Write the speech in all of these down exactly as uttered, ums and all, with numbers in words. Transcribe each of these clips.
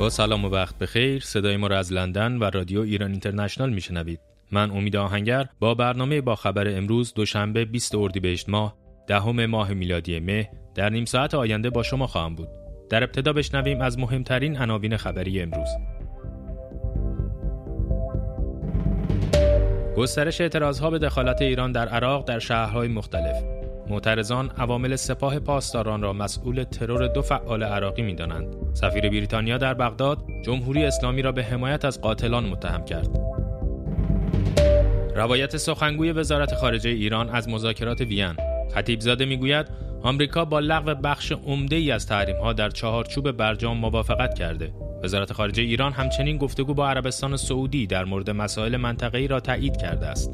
با سلام و وقت بخیر، صدای ما را از لندن و رادیو ایران اینترنشنال میشنوید. من امید آهنگر با برنامه با خبر امروز دوشنبه بیست اردیبهشت ماه دهم ماه میلادی مه در نیم ساعت آینده با شما خواهم بود. در ابتدا بشنویم از مهمترین عناوین خبری امروز. گسترش اعتراضها به دخالت ایران در عراق در شهرهای مختلف. معترضان عوامل سپاه پاسداران را مسئول ترور دو فعال عراقی می‌دانند. سفیر بریتانیا در بغداد جمهوری اسلامی را به حمایت از قاتلان متهم کرد. روایت سخنگوی وزارت خارجه ایران از مذاکرات وین. خطیبزاده میگوید آمریکا با لغو بخش عمده‌ای از تحریم‌ها در چهارچوب برجام موافقت کرده. وزارت خارجه ایران همچنین گفتگو با عربستان سعودی در مورد مسائل منطقه‌ای را تایید کرده است.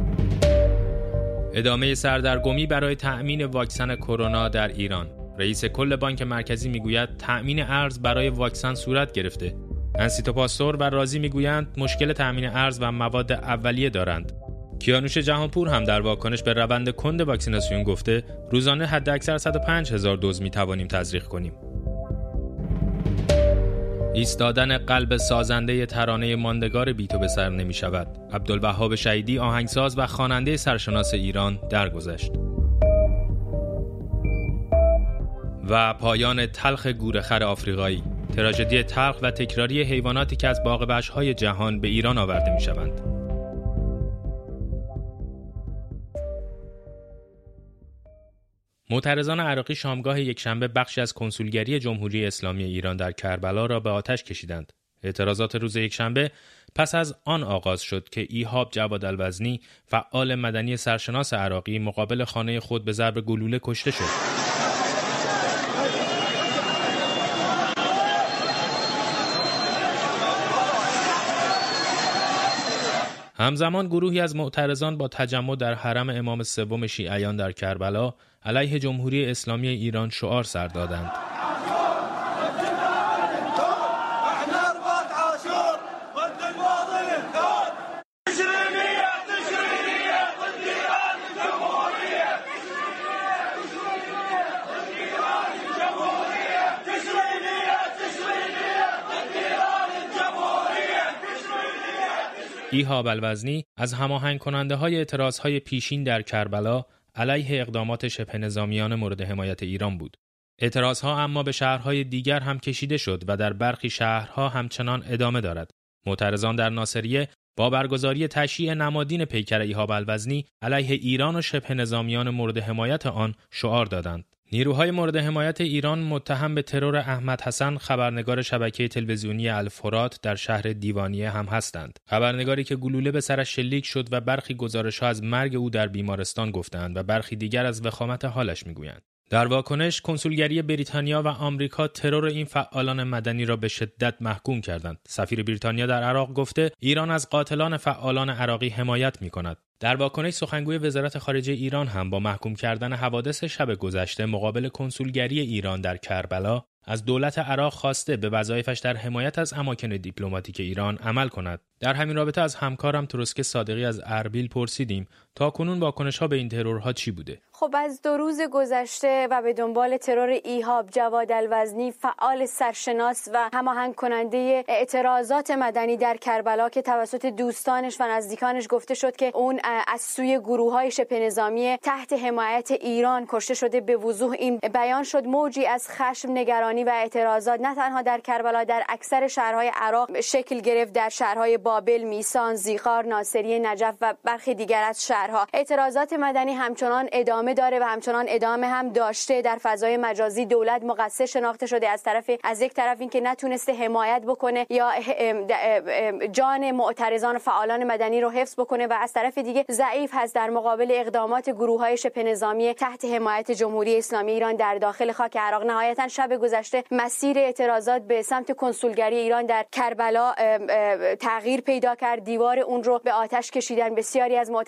ادامه سردرگمی برای تأمین واکسن کرونا در ایران. رئیس کل بانک مرکزی میگوید تأمین ارز برای واکسن صورت گرفته. انسیتو پاستور و رازی میگویند مشکل تأمین ارز و مواد اولیه دارند. کیانوش جهانپور هم در واکنش به روند کند واکسیناسیون گفته روزانه حداکثر صد و پنج هزار دوز میتوانیم تزریق کنیم. ایستادن قلب سازنده ترانه ماندگار بی تو به سر نمی شود. عبدالوهاب شهیدی آهنگساز و خواننده سرشناس ایران درگذشت. و پایان تلخ گورخر آفریقایی. تراژدی تلخ و تکراری حیواناتی که از باغ وحش‌های جهان به ایران آورده می شوند. معترضان عراقی شامگاه یکشنبه بخشی از کنسولگری جمهوری اسلامی ایران در کربلا را به آتش کشیدند. اعتراضات روز یکشنبه پس از آن آغاز شد که ایهاب جوادالوزنی، فعال مدنی سرشناس عراقی، مقابل خانه خود به ضرب گلوله کشته شد. همزمان گروهی از معترضان با تجمع در حرم امام سوم شیعیان در کربلا علیه جمهوری اسلامی ایران شعار سر دادند. ایهاب الوزنی از هماهنگ کننده های اعتراض های پیشین در کربلا علیه اقدامات شبه نظامیان مورد حمایت ایران بود. اعتراض ها اما به شهرهای دیگر هم کشیده شد و در برخی شهرها همچنان ادامه دارد. معترضان در ناصریه با برگزاری تشییع نمادین پیکر ایهاب الوزنی علیه ایران و شبه نظامیان مورد حمایت آن شعار دادند. نیروهای مورد حمایت ایران متهم به ترور احمد حسن، خبرنگار شبکه تلویزیونی الفرات در شهر دیوانیه هم هستند. خبرنگاری که گلوله به سرش شلیک شد و برخی گزارش‌ها از مرگ او در بیمارستان گفتند و برخی دیگر از وخامت حالش میگویند. در واکنش کنسولگری بریتانیا و آمریکا ترور این فعالان مدنی را به شدت محکوم کردند. سفیر بریتانیا در عراق گفته ایران از قاتلان فعالان عراقی حمایت می‌کند. در واکنش سخنگوی وزارت خارجه ایران هم با محکوم کردن حوادث شب گذشته مقابل کنسولگری ایران در کربلا از دولت عراق خواسته به وظایفش در حمایت از اماکن دیپلماتیک ایران عمل کند. در همین رابطه از همکارم تروسک صادقی از اربیل پرسیدیم تا کنون واکنش‌ها به این ترورها چی بوده؟ خب از دو روز گذشته و به دنبال ترور ایهاب جوادالوزنی، فعال سرشناس و هماهنگ کننده اعتراضات مدنی در کربلا که توسط دوستانش و نزدیکانش گفته شد که اون از سوی گروه‌های شبه نظامی تحت حمایت ایران کشته شده، به وضوح این بیان شد، موجی از خشم، نگرانی و اعتراضات نه تنها در کربلا، در اکثر شهرهای عراق شکل گرفت. در شهرهای بابل، میسان، زیخار، ناصریه، نجف و برخی دیگر از شهرها اعتراضات مدنی همچنان ادامه داره و همچنان ادامه هم داشته. در فضای مجازی دولت مقصر شناخته شده، از طرف از یک طرف اینکه نتونسته حمایت بکنه یا جان معترضان و فعالان مدنی رو حفظ بکنه و از طرف دیگه ضعیف هست در مقابل اقدامات گروه‌های شبه نظامی تحت حمایت جمهوری اسلامی ایران در داخل خاک عراق. نهایتاً شب گذشته مسیر اعتراضات به سمت کنسولگری ایران در کربلا تغییر پیدا کرد. دیوار اون رو به آتش کشیدن. بسیاری از معترضان اونجا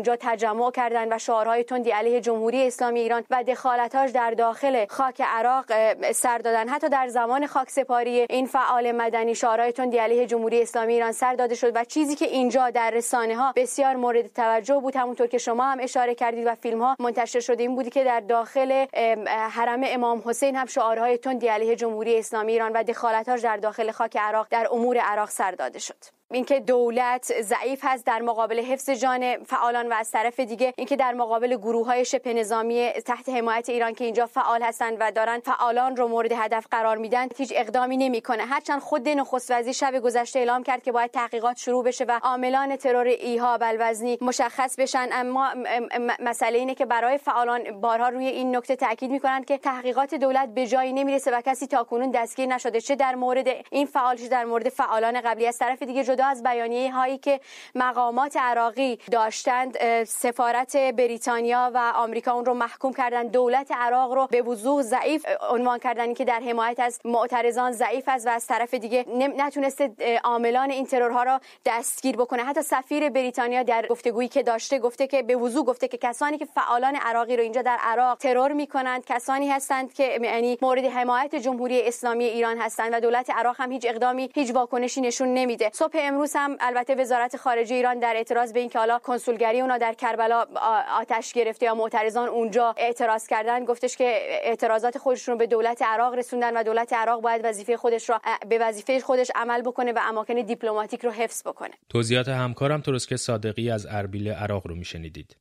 اونجا تجمع کردند و شعارهای تندی علیه جمهوری اسلامی ایران و دخالتاش در داخل خاک عراق سر دادن. حتی در زمان خاکسپاری این فعال مدنی شعارهای تندی علیه جمهوری اسلامی ایران سر داده شد و چیزی که اینجا در رسانه ها بسیار مورد توجه بود، همونطور که شما هم اشاره کردید و فیلم ها منتشر شده، این بودی که در داخل حرم امام حسین هم شعارهای تندی علیه جمهوری اسلامی ایران و دخالتاش در داخل خاک عراق در امور عراق سر داده شد. اینکه دولت ضعیف هست در مقابل حفظ جان فعالان و از طرف دیگه اینکه در مقابل گروه‌های شبه نظامی تحت حمایت ایران که اینجا فعال هستند و دارن فعالان رو مورد هدف قرار میدن هیچ اقدامی نمیکنه. هرچند خود نخست وزیر شب گذشته اعلام کرد که باید تحقیقات شروع بشه و عاملان ترور ایهاب الوزنی مشخص بشن، اما مسئله اینه که برای فعالان بارها روی این نکته تاکید میکنند که تحقیقات دولت به جایی نمیرسه و کسی تاکنون دستگیر نشده، چه در مورد این فعال چه در مورد فعالان قبلی. از طرف دیگه جدا از بیانیه هایی که مقامات عراقی داشتند، سفارت بریتانیا و آمریکا اون رو محکوم کردن، دولت عراق رو به وضوح ضعیف عنوان کردن که در حمایت از معترضان ضعیف است و از طرف دیگه نتونسته عاملان این ترورها را دستگیر بکنه. حتی سفیر بریتانیا در گفتگویی که داشته گفته که به وضوح گفته که کسانی که فعالان عراقی رو اینجا در عراق ترور میکنند کسانی هستند که یعنی مورد حمایت جمهوری اسلامی ایران هستند و دولت عراق هم هیچ اقدامی هیچ واکنشی نشون نمیده. صبح امروز هم البته وزارت خارجه ایران در اعتراض به اینکه حالا کنسولگری اونا در کربلا آتش گرفته یا معترضان اونجا اعتراض کردن، گفتش که اعتراضات خودشون رو به دولت عراق رسوندن و دولت عراق باید وظیفه خودش رو به وظیفه خودش عمل بکنه و اماکن دیپلماتیک رو حفظ بکنه. توضیحات همکارم ترسکه صادقی از اربیل عراق رو میشنیدید.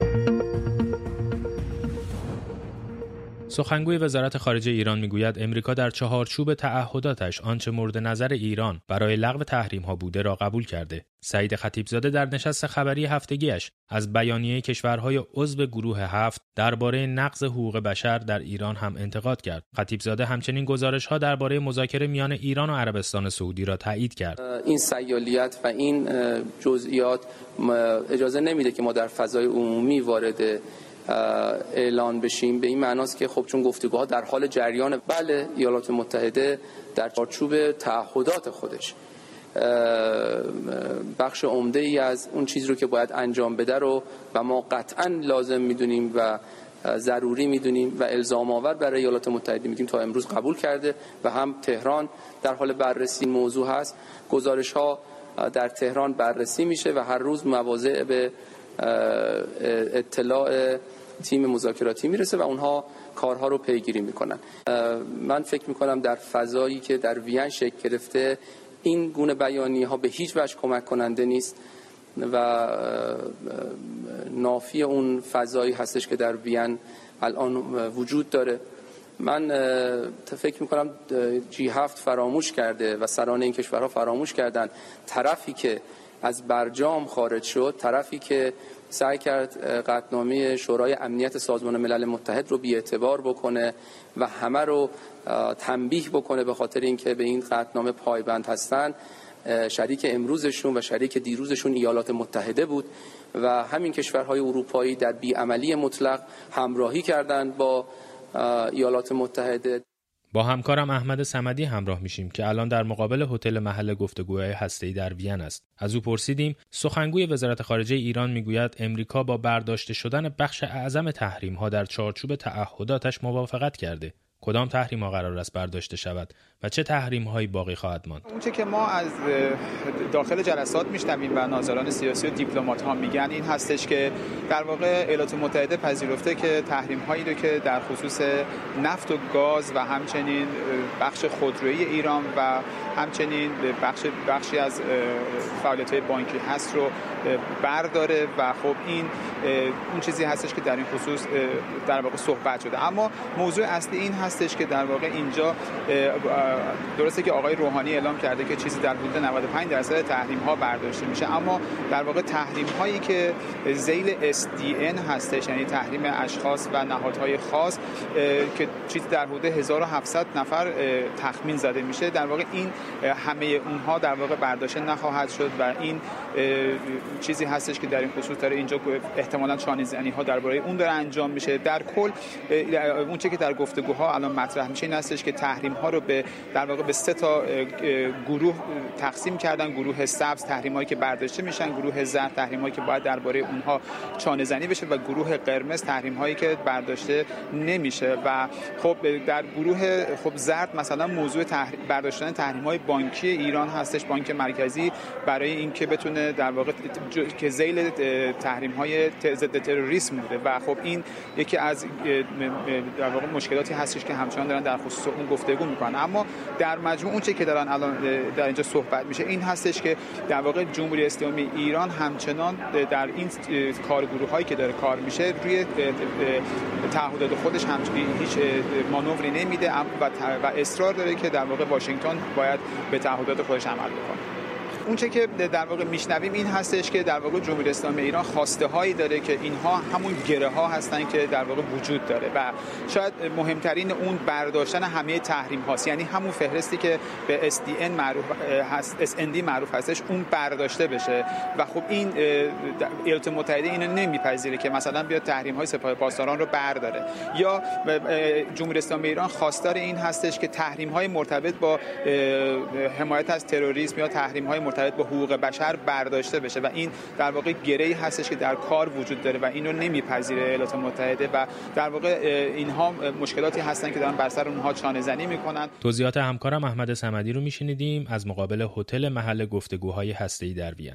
سخنگوی وزارت خارجه ایران میگوید امریکا در چهارچوب تعهداتش آنچه مورد نظر ایران برای لغو تحریم‌ها بوده را قبول کرده. سعید خطیبزاده در نشست خبری هفتگیش از بیانیه کشورهای عضو گروه هفت درباره نقض حقوق بشر در ایران هم انتقاد کرد. خطیبزاده همچنین گزارش‌ها درباره مذاکره میان ایران و عربستان سعودی را تایید کرد. این سیالیت و این جزئیات اجازه نمیده که ما در فضای عمومی وارد اعلان بشیم، به این معناست که خب چون گفتگوها در حال جریان، بله ایالات متحده در چارچوب تعهدات خودش بخش عمده ای از اون چیز رو که باید انجام بده رو و ما قطعا لازم میدونیم و ضروری میدونیم و الزام آور برای ایالات متحده میدونیم تا امروز قبول کرده و هم تهران در حال بررسی موضوع هست. گزارش ها در تهران بررسی میشه و هر روز مواضع به اطلاع تیم مذاکراتی میرسه و اونها کارها رو پیگیری میکنن. من فکر میکنم در فضایی که در وین شکل گرفته این گونه بیانیه ها به هیچ وجه کمک کننده نیست و نافی اون فضایی هستش که در وین الان وجود داره. من فکر میکنم جی هفت فراموش کرده و سران این کشورها فراموش کردن طرفی که از برجام خارج شد، طرفی که سعی کرد قطعنامه شورای امنیت سازمان ملل متحد رو بی‌اعتبار بکنه و همه رو تنبیه بکنه به خاطر اینکه به این قطعنامه پایبند هستن. شریک امروزشون و شریک دیروزشون ایالات متحده بود و همین کشورهای اروپایی در بی‌عملی مطلق همراهی کردند با ایالات متحده. با همکارم احمد صمدی همراه میشیم که الان در مقابل هتل محل گفتگوهای هسته‌ای در وین است. از او پرسیدیم سخنگوی وزارت خارجه ایران میگوید امریکا با برداشته شدن بخش اعظم تحریم‌ها در چارچوب تعهداتش موافقت کرده. کدام تحریم‌ها قرار است برداشته شود و چه تحریم‌هایی باقی خواهد ماند؟ اونچه که ما از داخل جلسات میشنویم و ناظران سیاسی و دیپلمات‌ها میگن این هستش که در واقع ایالات متحده پذیرفته که تحریم‌هایی رو که در خصوص نفت و گاز و همچنین بخش خودرویی ایران و همچنین بخش بخشی از فعالیت‌های بانکی هست رو برداره و خب این اون چیزی هستش که در این خصوص در واقع صحبت شده. اما موضوع اصلی این هستش که در واقع اینجا درسته که آقای روحانی اعلام کرده که چیزی در حدود نود و پنج درصد تحریم ها برداشته میشه، اما در واقع تحریم هایی که ذیل اس دی ان هستش، یعنی تحریم اشخاص و نهادهای خاص که چیزی در حدود هزار و هفتصد نفر تخمین زده میشه، در واقع این همه اونها در واقع برداشته نخواهد شد و این چیزی هستش که در این خصوص داره اینجا احتمالاً شانه‌زنی ها درباره اون داره انجام میشه. در کل اون چیزی که در گفتگوها الان مطرح میشه این هستش که تحریم ها رو به در واقع به سه تا گروه تقسیم کردن: گروه سبز تحریم‌هایی که برداشته میشن، گروه زرد تحریم‌هایی که باید درباره اونها چانه زنی بشه و گروه قرمز تحریم‌هایی که برداشته نمیشه. و خب در گروه خب زرد مثلا موضوع تحریم برداشتن تحریم‌های بانکی ایران هستش. بانک مرکزی برای اینکه بتونه در واقع که ذیل تحریم‌های ضد تروریسم بوده و خب این یکی از در واقع مشکلاتی هستش که همچنان دارن در خصوص اون گفتگو میکنن. اما در مجموع اون چیزی که دارن الان در اینجا صحبت میشه این هستش که در واقع جمهوری اسلامی ایران همچنان در این کارگروه‌هایی که داره کار میشه روی تعهدات خودش هم هیچ مانوری نمیده و اصرار داره که در واقع واشنگتن باید به تعهدات خودش عمل بکنه. اون چه که در واقع میشنویم این هستش که در واقع جمهوری اسلامی ایران خواسته هایی داره که اینها همون گره ها هستن که در واقع وجود داره و شاید مهمترین اون برداشتن همه تحریم هاست، یعنی همون فهرستی که به اس دی ان معروف هست، اس ان دی معروف هستش، اون برداشته بشه و خب این ایالات متحده اینو نمیپذیره که مثلا بیاد تحریم های سپاه پاسداران رو برداره. یا جمهوری اسلامی ایران خواستار این هستش که تحریم های مرتبط با حمایت از تروریسم یا تحریم های مرتبط با حقوق بشر برداشته بشه و این در واقع گره‌ای هستش که در کار وجود داره و اینو نمیپذیره ایالات متحده و در واقع اینها مشکلاتی هستن که دارن بر سر اونها چانه زنی میکنن. توضیحات همکارم احمد صمدی رو میشنیدیم از مقابل هتل محل گفتگوهای هسته‌ای در وین.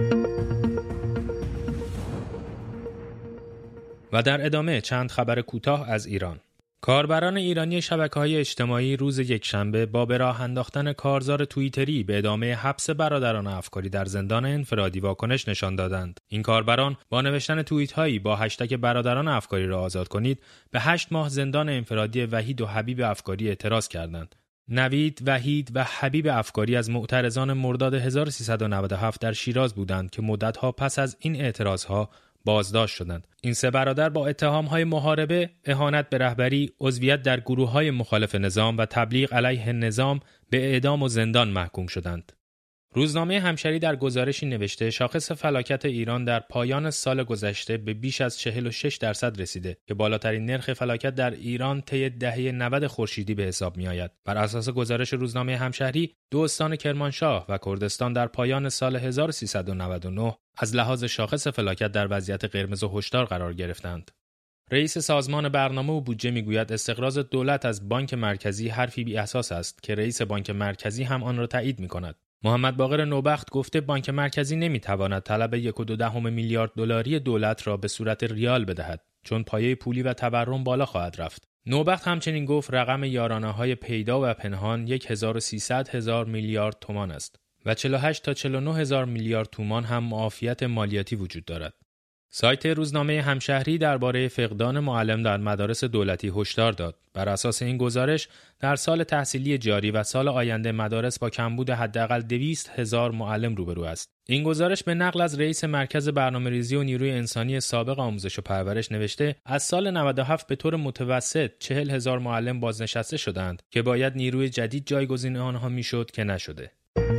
و در ادامه چند خبر کوتاه از ایران. کاربران ایرانی شبکه‌های اجتماعی روز یکشنبه با به راه انداختن کارزار توییتری به ادامه حبس برادران افکاری در زندان انفرادی واکنش نشان دادند. این کاربران با نوشتن توییت‌هایی با هشتگ برادران افکاری را آزاد کنید به هشت ماه زندان انفرادی وحید و حبیب افکاری اعتراض کردند. نوید، وحید و حبیب افکاری از معترضان مرداد هزار و سیصد و نود و هفت در شیراز بودند که مدت‌ها پس از این اعتراض‌ها بازداشت شدند. این سه برادر با اتهام‌های محاربه، اهانت به رهبری، عضویت در گروه‌های مخالف نظام و تبلیغ علیه نظام به اعدام و زندان محکوم شدند. روزنامه همشری در گزارشی نوشته شاخص فلاکت ایران در پایان سال گذشته به بیش از چهل و شش درصد رسیده که بالاترین نرخ فلاکت در ایران طی دهه نود خورشیدی به حساب می‌آید. بر اساس گزارش روزنامه همشهری، دو استان کرمانشاه و کردستان در پایان سال هزار و سیصد و نود و نه از لحاظ شاخص فلاکت در وضعیت قرمز و هشدار قرار گرفتند. رئیس سازمان برنامه و بودجه میگوید استقراض دولت از بانک مرکزی حرفی بی اساس است که رئیس بانک مرکزی هم آن را تایید می‌کند. محمد باقر نوبخت گفته بانک مرکزی نمی‌تواند طلب یک و دو دهم میلیارد دلاری دولت را به صورت ریال بدهد چون پایه پولی و تورم بالا خواهد رفت. نوبخت همچنین گفت رقم یارانه‌های پیدا و پنهان هزار و سیصد هزار میلیارد تومان است و چهل و هشت تا چهل و نه هزار میلیارد تومان هم معافیت مالیاتی وجود دارد. سایت روزنامه همشهری درباره فقدان معلم در مدارس دولتی هشدار داد. بر اساس این گزارش در سال تحصیلی جاری و سال آینده مدارس با کمبود حداقل دویست هزار معلم روبرو است. این گزارش به نقل از رئیس مرکز برنامه‌ریزی و نیروی انسانی سابق آموزش و پرورش نوشته از سال نود و هفت به طور متوسط چهل هزار معلم بازنشسته شدند که باید نیروی جدید جایگزین آنها میشد که نشده.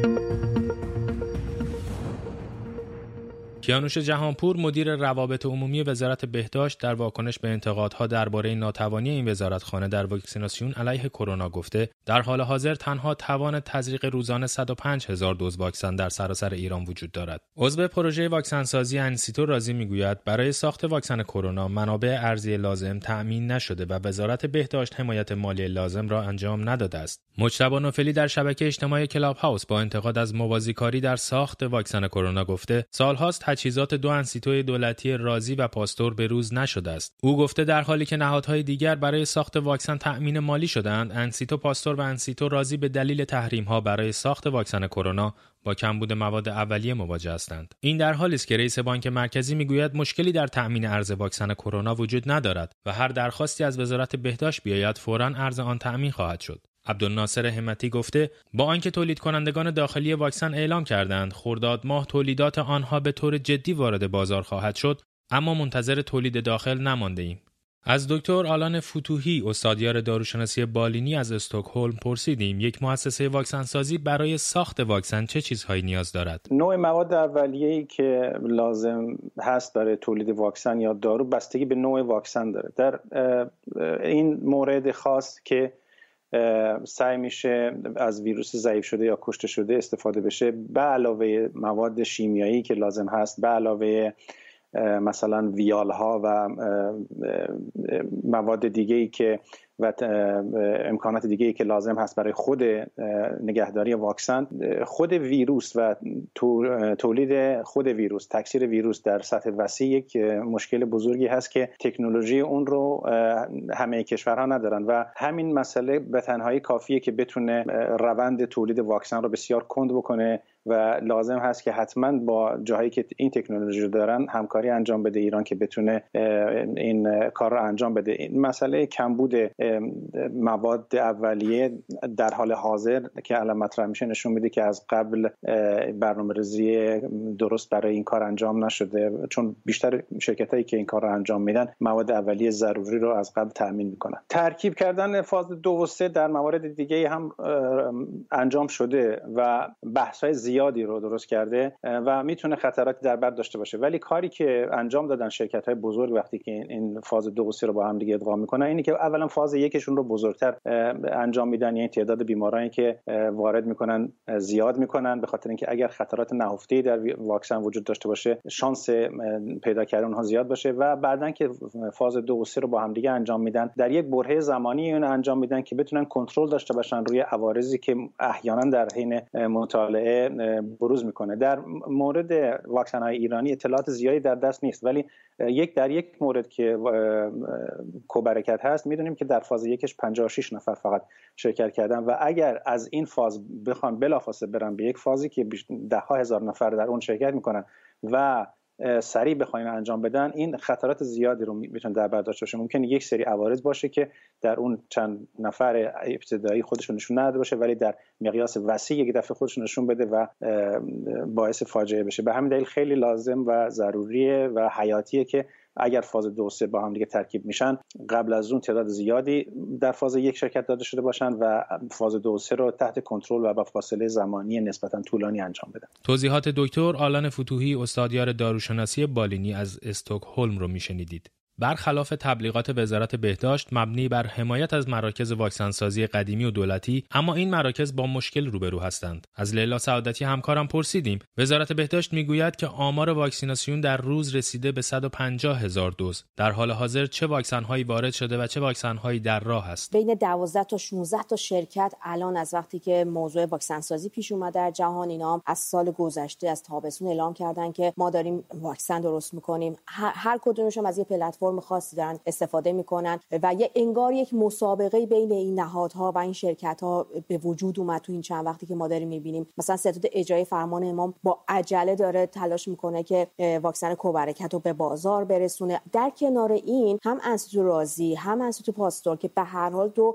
کیانوش جهانپور مدیر روابط عمومی وزارت بهداشت در واکنش به انتقادها درباره ناتوانی این وزارتخانه در واکسیناسیون علیه کرونا گفته در حال حاضر تنها توان تزریق روزانه صد و پنج هزار دوز واکسن در سراسر ایران وجود دارد. عضو پروژه واکسن سازی انسیتو رازی میگوید برای ساخت واکسن کرونا منابع ارزی لازم تأمین نشده و وزارت بهداشت حمایت مالی لازم را انجام نداده است. مجتبی نوفلی در شبکه اجتماعی کلاب هاوس با انتقاد از موازیکاری در ساخت واکسن کرونا گفته سالهاست تجهیزات دو انسیتوی دولتی رازی و پاستور به روز نشده است. او گفته در حالی که نهادهای دیگر برای ساخت واکسن تأمین مالی شدند، انسیتو پاستور و انسیتو رازی به دلیل تحریم‌ها برای ساخت واکسن کرونا با کمبود مواد اولیه مواجه هستند. این در حالی است که رئیس بانک مرکزی میگوید مشکلی در تأمین ارز واکسن کرونا وجود ندارد و هر درخواستی از وزارت بهداشت بیاید فوراً ارز آن تأمین خواهد شد. عبدالناصر همتی گفته با آنکه تولید کنندگان داخلی واکسن اعلام کردند خرداد ماه تولیدات آنها به طور جدی وارد بازار خواهد شد، اما منتظر تولید داخل نمانده ایم. از دکتر آلان فتوحی استادیار داروشناسی بالینی از استکهلم پرسیدیم یک مؤسسه واکسن سازی برای ساخت واکسن چه چیزهایی نیاز دارد؟ نوع مواد اولیه‌ای که لازم هست برای تولید واکسن یا دارو بستگی به نوع واکسن داره. در این مورد خاص که سعی میشه از ویروس ضعیف شده یا کشته شده استفاده بشه، به علاوه مواد شیمیایی که لازم هست، به علاوه مثلا ویال ها و مواد دیگه‌ای که و امکانات دیگه‌ای که لازم هست برای خود نگهداری واکسن. خود ویروس و تولید خود ویروس، تکثیر ویروس در سطح وسیع یک مشکل بزرگی هست که تکنولوژی اون رو همه کشورها ندارن و همین مسئله به تنهایی کافیه که بتونه روند تولید واکسن رو بسیار کند بکنه و لازم هست که حتما با جاهایی که این تکنولوژی رو دارن همکاری انجام بده ایران که بتونه این کار رو انجام بده. این مسئله کمبود مواد اولیه در حال حاضر که الان مطرح میشه نشون میده که از قبل برنامه‌ریزی درست برای این کار انجام نشده، چون بیشتر شرکتایی که این کار رو انجام میدن مواد اولیه ضروری رو از قبل تامین میکنن. ترکیب کردن فاز دو و سه در موارد دیگه هم انجام شده و بحث‌های زیادی رو درست کرده و میتونه خطراتی در بر داشته باشه، ولی کاری که انجام دادن شرکت‌های بزرگ وقتی که این فاز دو و سه رو با هم دیگه ادغام میکنن اینه که اولا فاز یکشون رو بزرگتر انجام میدن، یعنی تعداد بیمارانی که وارد میکنن زیاد میکنن به خاطر اینکه اگر خطرات نهفته‌ای در واکسن وجود داشته باشه شانس پیدا کردن اونها زیاد باشه و بعدن که فاز دو و سه رو با هم دیگه انجام میدن در یک برهه زمانی اون انجام میدن که بتونن کنترل داشته باشن روی عوارضی که احیانا در حین مطالعه بروز میکنه. در مورد واکسن های ایرانی اطلاعات زیادی در دست نیست، ولی یک در یک مورد که کوبرکت هست میدونیم که در فاز یکش پنجاه و شش نفر فقط شرکت کردن و اگر از این فاز بخوان بلافاصله برن به یک فازی که ده ها هزار نفر در اون شرکت میکنن و سریع بخواین انجام بدن، این خطرات زیادی رو میتونه در بر داشته باشه. ممکنه یک سری عوارض باشه که در اون چند نفر ابتدایی خودشون نشون نده باشه ولی در مقیاس وسیع یک دفعه خودشون نشون بده و باعث فاجعه بشه. به همین دلیل خیلی لازم و ضروریه و حیاتیه که اگر فاز دو و سه با هم دیگه ترکیب میشن قبل از اون تعداد زیادی در فاز یک شرکت داده شده باشن و فاز دو و سه رو تحت کنترل و با فاصله زمانی نسبتا طولانی انجام بدن. توضیحات دکتر آلان فتوحی، استادیار داروشناسی بالینی از استکهلم رو میشنیدید. برخلاف تبلیغات وزارت بهداشت مبنی بر حمایت از مراکز واکسن‌سازی قدیمی و دولتی، اما این مراکز با مشکل روبرو هستند. از لیلا سعادتی همکارم پرسیدیم. وزارت بهداشت میگوید که آمار واکسیناسیون در روز رسیده به صد و پنجاه هزار دوز. در حال حاضر چه واکسن‌هایی وارد شده و چه واکسن‌هایی در راه است؟ بین دوازده تا شانزده تا شرکت الان از وقتی که موضوع واکسن‌سازی پیش اومد در جهان، اینا هم از سال گذشته از تابستون اعلام کردن که ما داریم واکسن درست می‌کنیم. هر, هر کدومشون از یه پلتفرم خاصی دارن استفاده میکنن و یه انگار یک مسابقه بین این نهادها و این شرکت‌ها به وجود اومد تو این چند وقتی که ما داریم میبینیم. مثلا ستاد اجرایی فرمان امام با عجله داره تلاش میکنه که واکسن کوبرکت رو به بازار برسونه. در کنار این هم انستیتو رازی هم انستیتو پاستور که به هر حال دو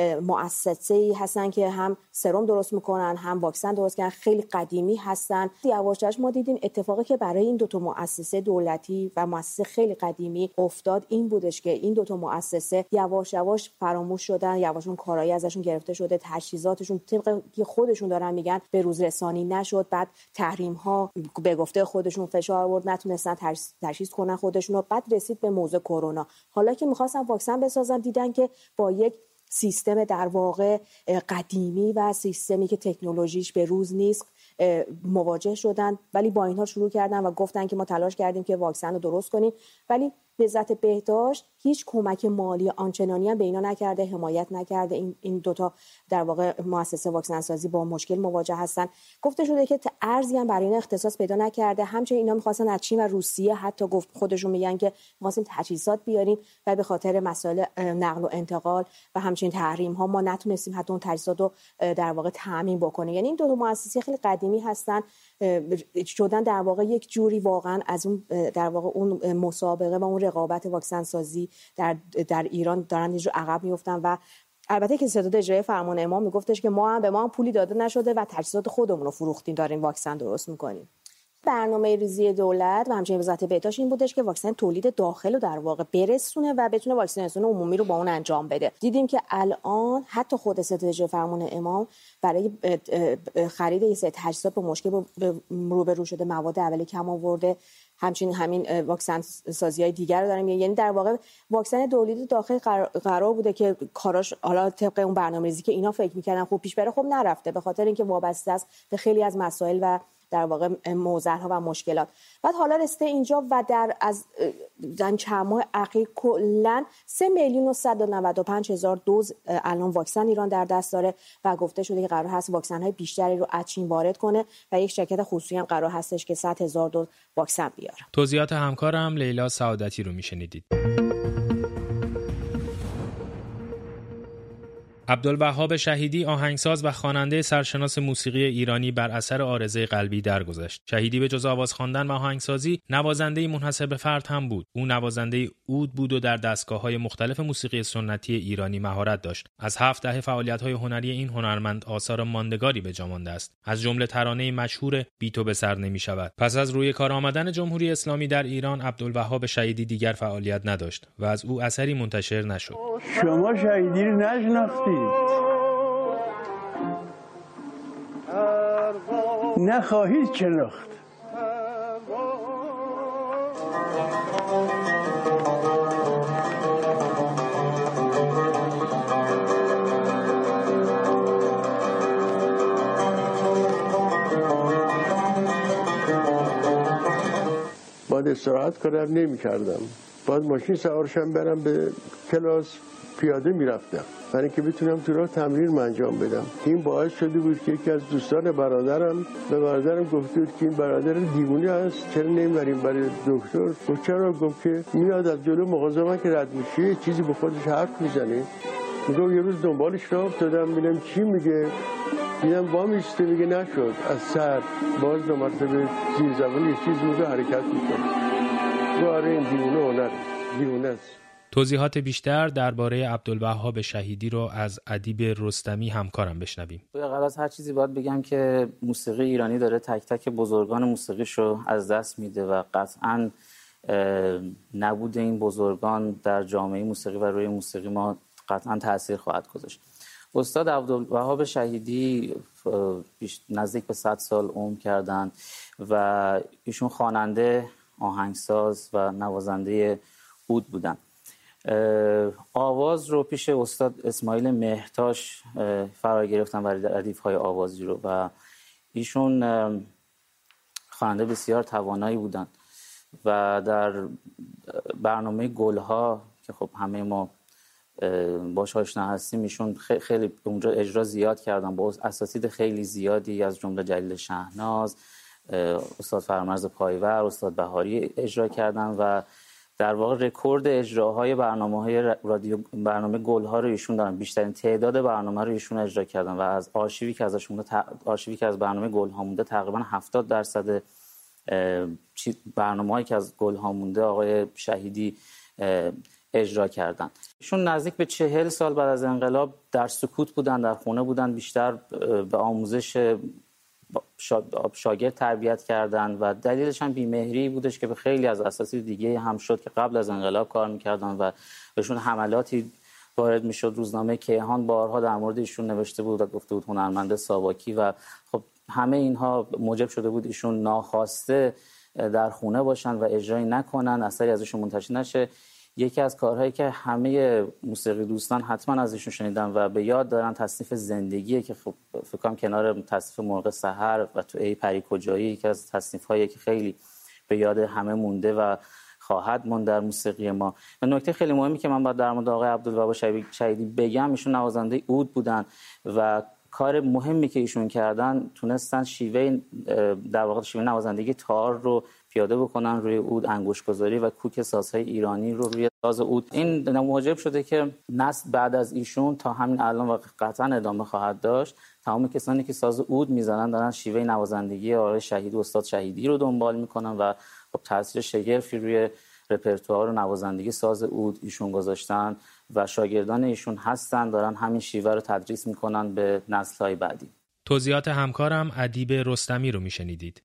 مؤسسه‌ای هستن که هم سرم درست میکنن هم واکسن درست کردن، خیلی قدیمی هستن. یواش یواش ما دیدیم اتفاقی که برای این دو تا مؤسسه دولتی و مؤسسه خیلی قدیمی افتاد این بودش که این دوتا مؤسسه یواش یواش فراموش شدن، یواش اون کارایی ازشون گرفته شده، تجهیزاتشون طبق که خودشون دارن میگن به روز رسانی نشد، بعد تحریم ها به گفته خودشون فشار آورد، نتونستن تجهیز کنن خودشون، بعد رسید به موضوع کرونا. حالا که می‌خواستن واکسن بسازن دیدن که با یک سیستم در واقع قدیمی و سیستمی که تکنولوژیش به روز نیست مواجه شدن، ولی با اینها شروع کردن و گفتن که ما تلاش کردیم که واکسن رو درست کنیم، ولی وزارت بهداشت هیچ کمک مالی آنچنانی هم به اینا نکرده، حمایت نکرده. این این دوتا در واقع مؤسسه واکسن سازی با مشکل مواجه هستن. گفته شده که ارزی هم برای اینا اختصاص پیدا نکرده. همچنین اینا می‌خواستن از چین و روسیه حتی گفت خودشون میگن که می‌خواستیم تجهیزات بیاریم و به خاطر مسائل نقل و انتقال و همچنین تحریم ها ما نتونستیم حتی اون تجهیزات رو در واقع تامین بکنیم. یعنی این دو تا مؤسسه خیلی قدیمی هستن، شدن در واقع یک جوری واقعا از اون در واقع اون مسابقه و اون رقابت واکسن سازی در در ایران دارن یه جو عقب میافتن. و البته که ستاد اجرایی فرمان امام میگفتش که ما هم به ما هم پولی داده نشده و تجهیزات خودمون رو فروختیم داریم واکسن درست میکنیم. برنامه ریزی دولت و همچنین وزارت بهداشت این بودش که واکسن تولید داخل رو در واقع برسونه و بتونه واکسیناسیون عمومی رو با اون انجام بده. دیدیم که الان حتی خود ستاد اجرایی فرمان امام برای خرید این سری تجهیزات با مشکل روبرو شده، مواد اولیه کم آورده همچنین همین واکسن سازی‌های دیگر رو داریم. یعنی در واقع واکسن تولید داخل قرار بوده که کاراش حالا طبق اون برنامه‌ریزی که اینا فکر می‌کردن خوب پیش بره، خب نرفته، به خاطر اینکه وابسته است به خیلی از مسائل و در واقع معضل‌ها و مشکلات. بعد حالا رسیده اینجا و در از چند ماه اخیر کلاً سه میلیون و صد و نود و پنج هزار دوز الان واکسن ایران در دست داره و گفته شده که قرار هست واکسن‌های بیشتری رو از چین وارد کنه و یک شرکت خصوصی هم قرار هستش که صد هزار دوز واکسن بیاره. توضیحات همکارم لیلا سعادتی رو میشنیدید. عبدالوهاب شهیدی آهنگساز و خواننده سرشناس موسیقی ایرانی بر اثر عارضه قلبی درگذشت. شهیدی به جز آواز خواندن و آهنگسازی نوازنده منحصر به فرد هم بود. او نوازنده عود بود و در دستگاه‌های مختلف موسیقی سنتی ایرانی مهارت داشت. از هفت دهه فعالیت‌های هنری این هنرمند آثار ماندگاری به جا مانده است. از جمله ترانه مشهور بی تو به سر نمی‌شود. پس از روی کار آمدن جمهوری اسلامی در ایران، عبدالوهاب شهیدی دیگر فعالیت نداشت و از او اثری منتشر نشد. شما شهیدی رو نشناختی، نخواهید شناخت. باید استراحت کنم، نمی کردم. باید ماشین سوارشم برم به کلاس، پیاده میرفتم برای اینکه بتونم تو راه تمرین انجام بدم. این باعث شده بود که یکی از دوستان برادرم به برادرم گفته بود که این برادر دیوونه است، چرا نمیبریم برای دکتر؟ گفت چرا؟ گفت که میاد از جلو مغازه من که رد میشه چیزی به خودش حرف میزنه. میگم یه روز دنبالش راه افتادم ببینم چی میگه، دیدم با میسته میگه نشد، از سر باز دو مرتبه زیر زبان یه چیز میگه حرکت میکنه. گواره این دیوونه هنر دیوونه است. توضیحات بیشتر درباره عبدالوهاب شهیدی رو از ادیب رستمی همکارم بشنویم. قبل از هر چیزی باید بگم که موسیقی ایرانی داره تک تک بزرگان موسیقیشو از دست میده و قطعاً نبود این بزرگان در جامعه موسیقی و روی موسیقی ما قطعاً تأثیر خواهد گذاشت. استاد عبدالوهاب شهیدی نزدیک به صد سال عمر کردند و ایشون خواننده، آهنگساز و نوازنده عود بودن. آواز رو پیش استاد اسماعیل مهرتاش فرا گرفتن و ردیف‌های آوازی رو و ایشون خواننده بسیار توانایی بودن و در برنامه گلها که خب همه ما باش آشنا هستیم ایشون خیلی اونجا اجرا زیاد کردن با اساتید خیلی زیادی از جمله جلیل شهناز، استاد فرامرز پایور، استاد بهاری اجرا کردن و در واقع رکورد اجراهای برنامه‌های رادیو برنامه گل‌ها رو ایشون دارن. بیشترین تعداد برنامه رو ایشون اجرا کردن و از آرشیوی که ازش مونده ت... آرشیوی که از برنامه گل‌ها مونده تقریبا هفتاد درصد برنامه‌هایی که از گل‌ها مونده آقای شهیدی اجرا کردن. ایشون نزدیک به چهل سال بعد از انقلاب در سکوت بودن، در خونه بودن، بیشتر به آموزش شاگرد تربیت کردن و دلیلش هم بی‌مهری بودش که به خیلی از اساتید دیگه هم شد که قبل از انقلاب کار می‌کردن و بهشون حملاتی وارد می‌شد. روزنامه کیهان بارها در مورد ایشون نوشته بود و گفته بود هنرمند ساواکی و خب همه اینها موجب شده بود ایشون ناخواسته در خونه باشن و اجرایی نکنن، اثری ازشون منتشر نشه. یکی از کارهایی که همه موسیقی دوستان حتما از ایشون شنیدن و به یاد دارن تصنیف زندگیه که خب فکر کنم کنار تصنیف مرغ سحر و تو ای پری کجایی یکی از تصنیف‌هایی که خیلی به یاد همه مونده و خواهد موند در موسیقی ما. و نکته خیلی مهمی که من باید در مورد آقای عبدالوهاب شهیدی بگم، ایشون نوازنده عود بودن و کار مهمی که ایشون کردن تونستن شیوه در واقع شیوه نوازندگی تار رو پیاده بکنن روی عود، انگشت‌گذاری و کوک سازهای ایرانی رو روی ساز عود. این موجب شده که نسل بعد از ایشون تا همین الان و قطعا ادامه خواهد داشت، تمام کسانی که ساز عود میزنن دارن شیوه نوازندگی آقای شهیدی، استاد شهیدی رو دنبال میکنن و خب تاثیر شگرفی روی رپرتوار و نوازندگی ساز عود ایشون گذاشتن و شاگردان ایشون هستن دارن همین شیوه رو تدریس میکنن به نسل‌های بعدی. توضیحات همکارم ادیب رستمی رو میشنیدید.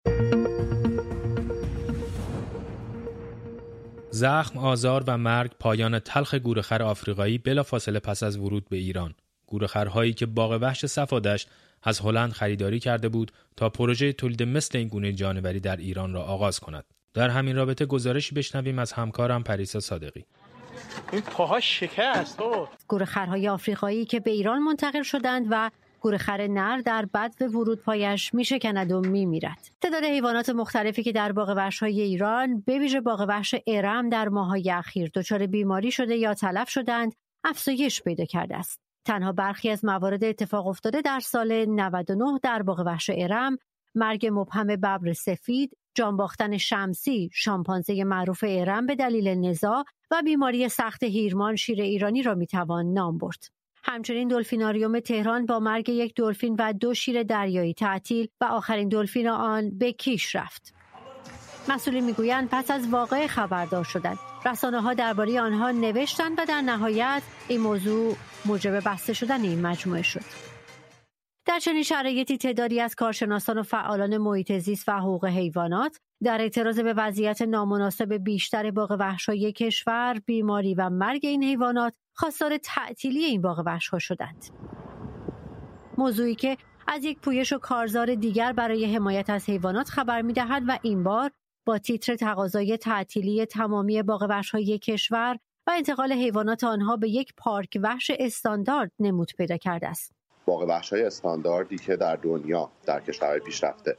زخم، آزار و مرگ پایان تلخ گورخر آفریقایی بلافاصله پس از ورود به ایران. گورخرهایی که باغ وحش صفادشت از هلند خریداری کرده بود تا پروژه تولید مثل این گونه جانوری در ایران را آغاز کند. در همین رابطه گزارشی بشنویم از همکارم پریسا صادقی. این پاهاش شکست. گورخرهای آفریقایی که به ایران منتقل شدند و گورخر نر در بدو ورود پایش میشکند و میمیرد. تعداد حیوانات مختلفی که در باغ وحش‌های ایران به ویژه باغ وحش ارم در ماه‌های اخیر دچار بیماری شده یا تلف شدند افزایش پیدا کرده است. تنها برخی از موارد اتفاق افتاده در سال نود و نه در باغ وحش ارم مرگ مبهم ببر سفید، جان باختن شمسی شامپانزه معروف ارم به دلیل نزاع و بیماری سخت هیرمان شیر ایرانی را میتوان نام برد. همچنین دلفیناریوم تهران با مرگ یک دلفین و دو شیر دریایی تعطیل و آخرین دلفین آن به کیش رفت. مسئولین میگویند پس از واقعه خبردار شدند. رسانه‌ها درباره آنها نوشتند و در نهایت این موضوع موجب بسته شدن این مجموعه شد. در چنین شرایطی تعدادی از کارشناسان و فعالان محیط زیست و حقوق حیوانات در اعتراض به وضعیت نامناسب بیشتر باغ وحش‌های کشور، بیماری و مرگ این حیوانات خواستار تعطیلی این باغ وحش‌ها شدند. موضوعی که از یک پویش و کارزار دیگر برای حمایت از حیوانات خبر می‌دهد و این بار با تیتر تقاضای تعطیلی تمامی باغ وحش‌های کشور و انتقال حیوانات آنها به یک پارک وحش استاندارد نمود پیدا کرده است. باغ وحش‌های استانداردی که در دنیا در کشورهای پیشرفته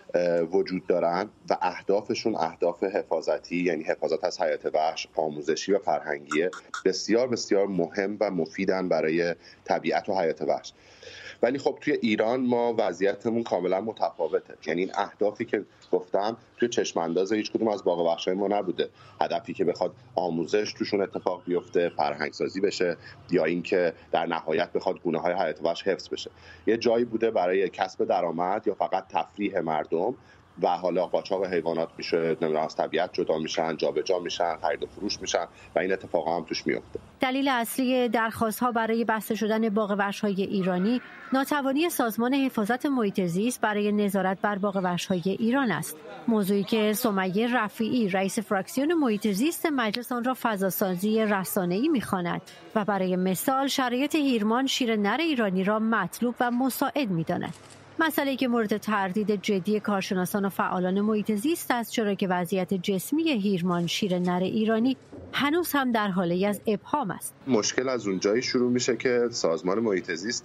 وجود دارند و اهدافشون اهداف حفاظتی، یعنی حفاظت از حیات وحش، آموزشی و فرهنگی، بسیار بسیار مهم و مفیدن برای طبیعت و حیات وحش. ولی خب توی ایران ما وضعیتمون کاملا متفاوته. یعنی این اهدافی که گفتم توی چشم انداز هیچ کدوم از باغ وحش‌های ما نبوده. هدفی که بخواد آموزش توشون اتفاق بیفته، فرهنگ سازی بشه، یا اینکه در نهایت بخواد گونه‌های حیات وحش حفظ بشه. یه جایی بوده برای کسب درآمد یا فقط تفریح مردم و حالا قاچاق حیوانات میشه، نمیدونم از طبیعت جدا میشن، جابجا میشن، خرید و فروش میشن و این اتفاقا هم توش میفته. دلیل اصلی درخواست‌ها برای بسته شدن باغ وحش‌های ایرانی ناتوانی سازمان حفاظت محیط زیست برای نظارت بر باغ وحش‌های ایران است. موضوعی که سمیه رفیعی رئیس فراکسیون محیط زیست مجلس آن را فضاسازی رسانه‌ای می‌خواند و برای مثال شرایط هیرمان شیر نر ایرانی را مطلوب و مساعد می‌داند. مسئله‌ای که مورد تردید جدی کارشناسان و فعالان محیط زیست است، چرا که وضعیت جسمی هیرمان شیر نر ایرانی هنوز هم در حالی از ابهام است. مشکل از اونجایی شروع میشه که سازمان محیط زیست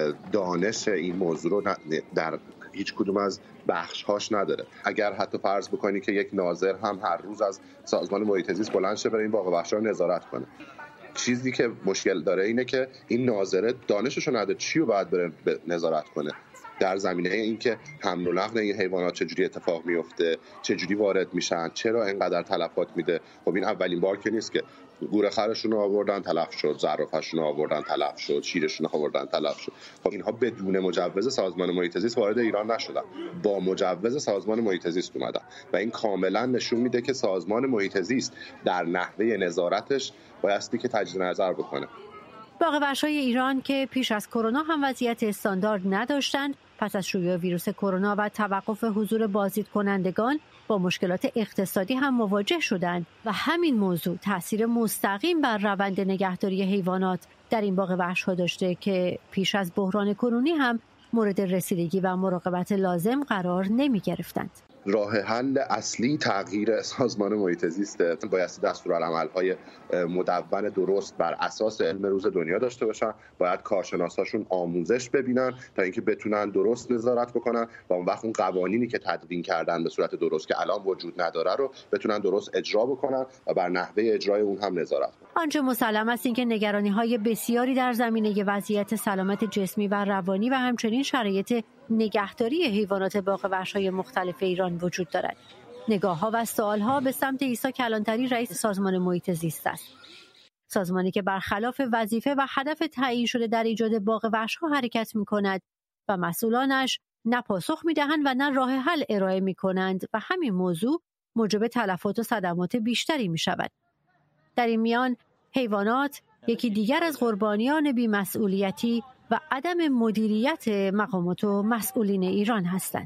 دانش این موضوع رو در هیچ کدوم از بخش‌هاش نداره. اگر حتی فرض بکنی که یک ناظر هم هر روز از سازمان محیط زیست بلند شه برای این باغ وحش‌ها رو نظارت کنه، چیزی که مشکل داره اینه که این ناظر دانششو نداره چی رو باید بره نظارت کنه در زمینه اینکه حمل و نقل این حیوانات چجوری اتفاق میفته، چجوری وارد میشن، چرا اینقدر تلفات میده. خب این اولین بار که نیست که گورخرشون رو آوردن تلف شد، زرافه‌شون رو آوردن تلف شد، شیرشون رو آوردن تلف شد. خب اینها بدون مجوز سازمان محیط زیست وارد ایران نشدن، با مجوز سازمان محیط زیست اومدن و این کاملا نشون میده که سازمان محیط زیست در نحوه نظارتش بایستی که تجدید نظر بکنه. باغ وحش‌های ایران که پیش از کرونا هم وضعیت استاندارد نداشتند، پس از شیوع ویروس کرونا و توقف حضور بازدید کنندگان با مشکلات اقتصادی هم مواجه شدند و همین موضوع تأثیر مستقیم بر روند نگهداری حیوانات در این باغ وحش‌ها داشته که پیش از بحران کنونی هم مورد رسیدگی و مراقبت لازم قرار نمی گرفتند. راه حل اصلی تغییر سازمان محیط زیست بایستی دستورالعمل‌های مدون درست بر اساس علم روز دنیا داشته باشن. باید کارشناساشون آموزش ببینن تا اینکه بتونن درست نظارت بکنن و اون وقت اون قوانینی که تدوین کردن به صورت درست که الان وجود نداره رو بتونن درست اجرا بکنن و بر نحوه اجرای اون هم نظارت کنن. آنچه مسلم است این که نگرانی‌های بسیاری در زمینه وضعیت سلامت جسمی و روانی و همچنین شرایط نگهداری حیوانات باغ وحش‌های مختلف ایران وجود دارد. نگاه‌ها و سوال‌ها به سمت عیسی کلانتری رئیس سازمان محیط زیست است. سازمانی که برخلاف وظیفه و هدف تعیین شده در ایجاد باغ وحش‌ها حرکت می‌کند و مسئولانش نه پاسخ می‌دهند و نه راه حل ارائه می‌کنند و همین موضوع موجب تلفات و صدمات بیشتری می‌شود. در این میان حیوانات یکی دیگر از قربانیان بی‌مسئولیتی و عدم مدیریت مقامات و مسئولین ایران هستند.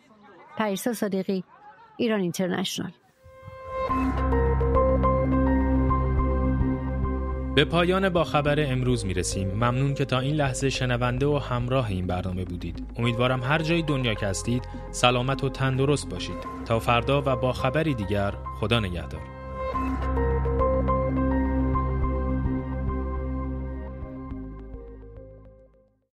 پریسا صادقی، ایران اینترنشنال. به پایان با خبر امروز میرسیم. ممنون که تا این لحظه شنونده و همراه این برنامه بودید. امیدوارم هر جای دنیا که هستید سلامت و تندرست باشید. تا فردا و با خبری دیگر، خدا نگهدار.